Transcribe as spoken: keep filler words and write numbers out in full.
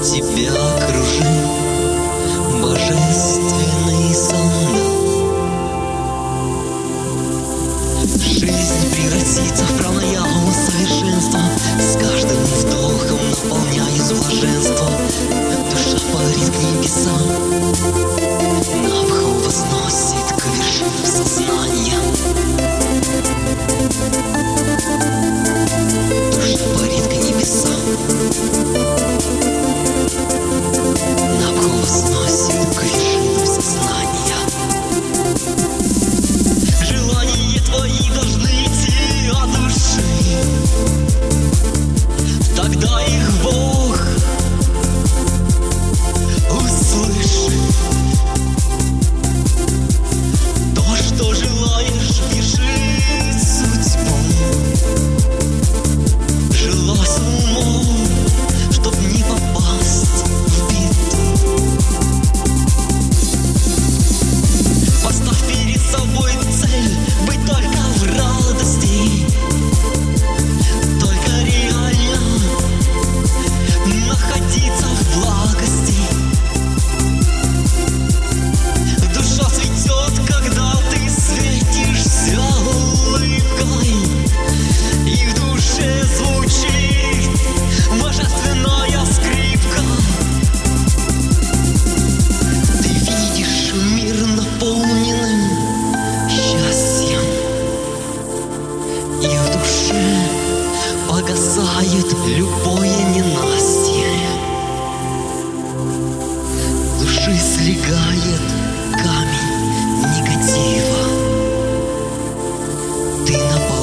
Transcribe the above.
тебя окружил божественный сон. Жизнь превратится в пранаяму совершенства, с каждым вдохом наполняясь блаженством. Душа парит к небесам, набху возносит к вершинам сознания. Душа парит к небесам, набху возносит к вершинам сознания. Желания твои должны идти от души, тогда их Бог услышит. То, что желаешь, пиши судьбу. Желай с умом, чтоб не попасть в беду. Поставь перед собой цель быть только в радости, только реально находиться в благости. Душа цветет, когда ты светишься улыбкой, и в душе звучит божественная скрипка. Ты видишь мир наполненным счастьем, и в душе погасает любое ненастье. Души слегает камень негатива. Ты на